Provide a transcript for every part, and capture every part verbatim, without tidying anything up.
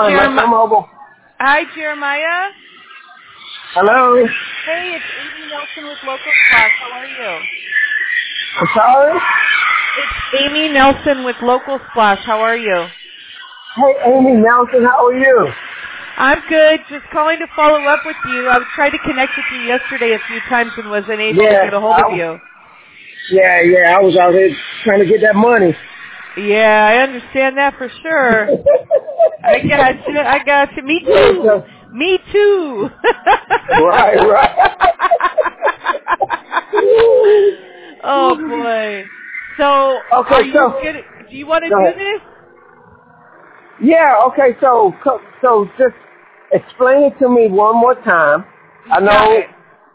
calling Metro Jeremiah. Mobile. Hi, Jeremiah. Hello. Hey, it's Amy Nelson with Local Splash. How are you? I'm sorry? It's Amy Nelson with Local Splash. How are you? Hey, Amy Nelson, how are you? I'm good. Just calling to follow up with you. I tried to connect with you yesterday a few times and wasn't able Yeah, to get a hold I, of you. yeah, yeah, I was out here trying to get that money. Yeah, I understand that for sure. I got you. I got you. Me Yeah, too. so, Me too. right, right. Oh boy. So, are Okay, you so, good? Do you want to go do ahead. this? Yeah, okay, so, co- so just explain it to me one more time. You I got know, it.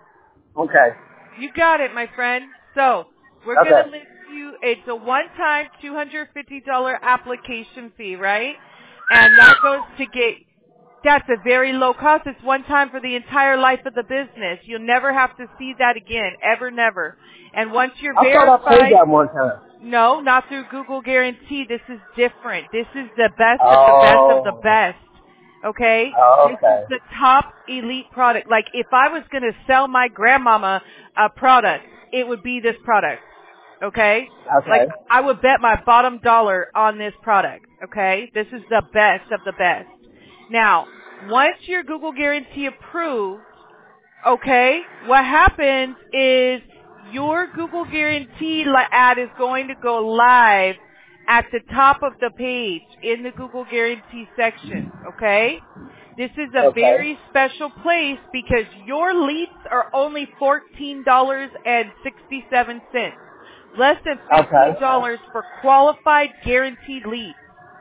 okay, You got it, my friend. So, we're going to okay, list you, it's a one-time two hundred fifty dollars application fee, right? And that goes to get, that's a very low cost. It's one time for the entire life of the business. You'll never have to see that again, ever, never. And once you're I thought I paid verified, that one time. no, not through Google Guarantee. This is different. This is the best of the best of the Oh, best. Okay? This is okay, the top elite product. Like if I was going to sell my grandmama a product, it would be this product. Okay? Like okay, I would bet my bottom dollar on this product. Okay? This is the best of the best. Now, once your Google Guarantee approved, okay, what happens is your Google Guarantee li- ad is going to go live at the top of the page in the Google Guarantee section, okay? This is a okay, very special place because your leads are only fourteen dollars and sixty-seven cents. Less than fifteen okay, dollars for qualified guaranteed leads.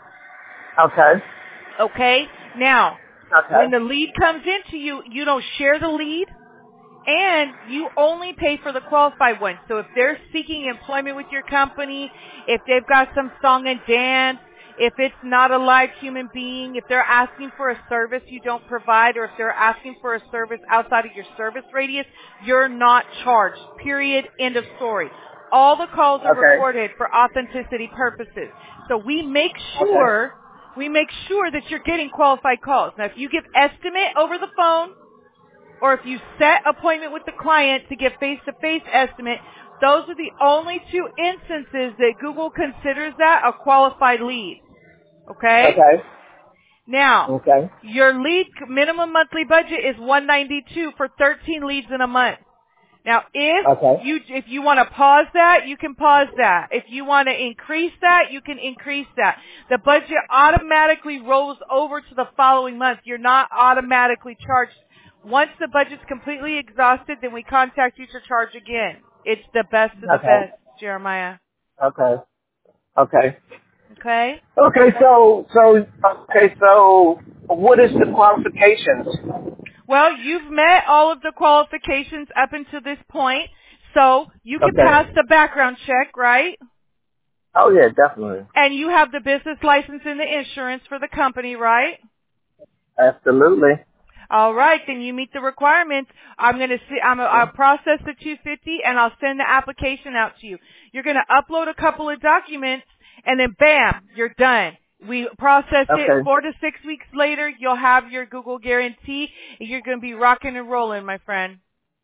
okay, Okay? Now, okay, when the lead comes into you, you don't share the lead. And you only pay for the qualified ones. So if they're seeking employment with your company, if they've got some song and dance, if it's not a live human being, if they're asking for a service you don't provide, or if they're asking for a service outside of your service radius, you're not charged. Period. End of story. All the calls are okay, recorded for authenticity purposes. So we make okay, sure, we make sure that you're getting qualified calls. Now if you give estimate over the phone, or if you set appointment with the client to get face-to-face estimate, those are the only two instances that Google considers that a qualified lead. Okay? okay, Now, okay, your lead minimum monthly budget is one ninety-two for thirteen leads in a month. Now, if okay, you if you want to pause that, you can pause that. If you want to increase that, you can increase that. The budget automatically rolls over to the following month. You're not automatically charged. Once the budget's completely exhausted, then we contact you to charge again. It's the best of the okay, best, Jeremiah. okay, okay. Okay? Okay, so, so, okay, so, what is the qualifications? Well, you've met all of the qualifications up until this point, so you can Okay. pass the background check, right? Oh yeah, definitely. And you have the business license and the insurance for the company, right? Absolutely. All right, then you meet the requirements. I'm going to see. I'm. A, I'll process the two fifty, and I'll send the application out to you. You're going to upload a couple of documents, and then bam, you're done. We process it. Okay. Four to six weeks later, you'll have your Google Guarantee, and you're going to be rocking and rolling, my friend.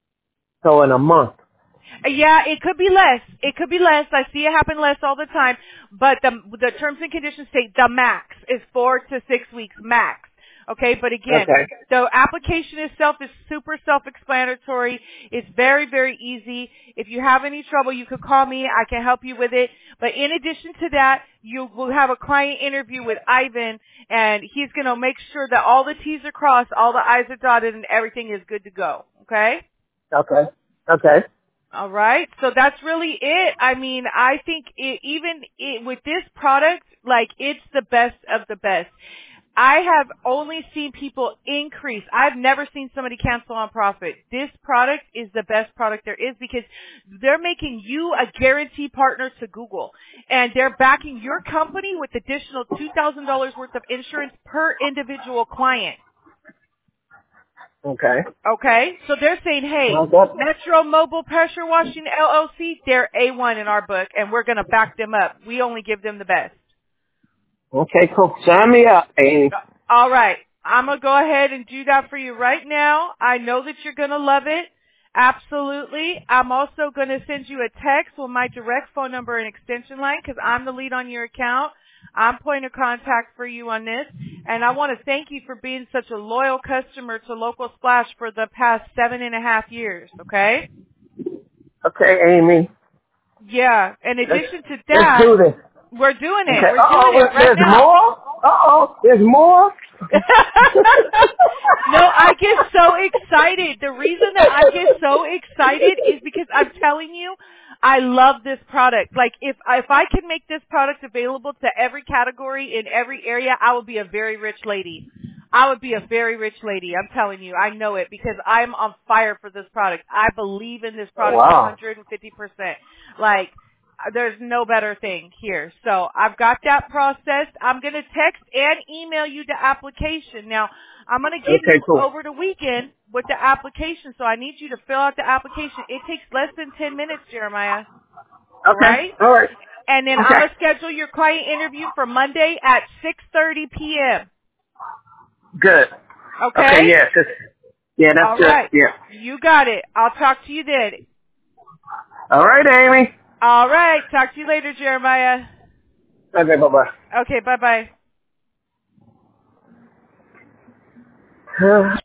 So in a month. Uh, Yeah, it could be less. It could be less. I see it happen less all the time. But the the terms and conditions state the max is four to six weeks max. Okay, but again, Okay. the application itself is super self-explanatory. It's very, very easy. If you have any trouble, you could call me. I can help you with it. But in addition to that, you will have a client interview with Ivan, and he's going to make sure that all the T's are crossed, all the I's are dotted, and everything is good to go. Okay? Okay. Okay. All right. So that's really it. I mean, I think it, even it, with this product, like it's the best of the best. I have only seen people increase. I've never seen somebody cancel on profit. This product is the best product there is because they're making you a guarantee partner to Google. And they're backing your company with additional two thousand dollars worth of insurance per individual client. Okay. Okay? So they're saying, hey, Well, that, Metro Mobile Pressure Washing L L C, they're A one in our book, and we're going to back them up. We only give them the best. okay, cool. Sign me up, Amy. All right. I'm going to go ahead and do that for you right now. I know that you're going to love it. Absolutely. I'm also going to send you a text with my direct phone number and extension line because I'm the lead on your account. I'm point of contact for you on this. And I want to thank you for being such a loyal customer to Local Splash for the past seven and a half years, okay? Okay, Amy. Yeah. In addition let's, to that, let's do this. We're doing it. Okay. We're Uh-oh, doing it right there's now. more? Uh-oh, there's more? No, I get so excited. The reason that I get so excited is because I'm telling you, I love this product. Like, if if I can make this product available to every category in every area, I would be a very rich lady. I would be a very rich lady. I'm telling you. I know it because I'm on fire for this product. I believe in this product wow. one hundred fifty percent. Like, there's no better thing here. So I've got that processed. I'm going to text and email you the application. Now, I'm going to give Okay, you cool. over the weekend with the application. So I need you to fill out the application. It takes less than ten minutes, Jeremiah. All Okay. right? All right. And then okay. I'm going to schedule your client interview for Monday at six thirty p.m. Good. Okay? Okay, yeah. Cause, yeah, that's All good. right. Yeah. You got it. I'll talk to you then. All right, Amy. All right. Talk to you later, Jeremiah. Okay, bye-bye. Okay, bye-bye.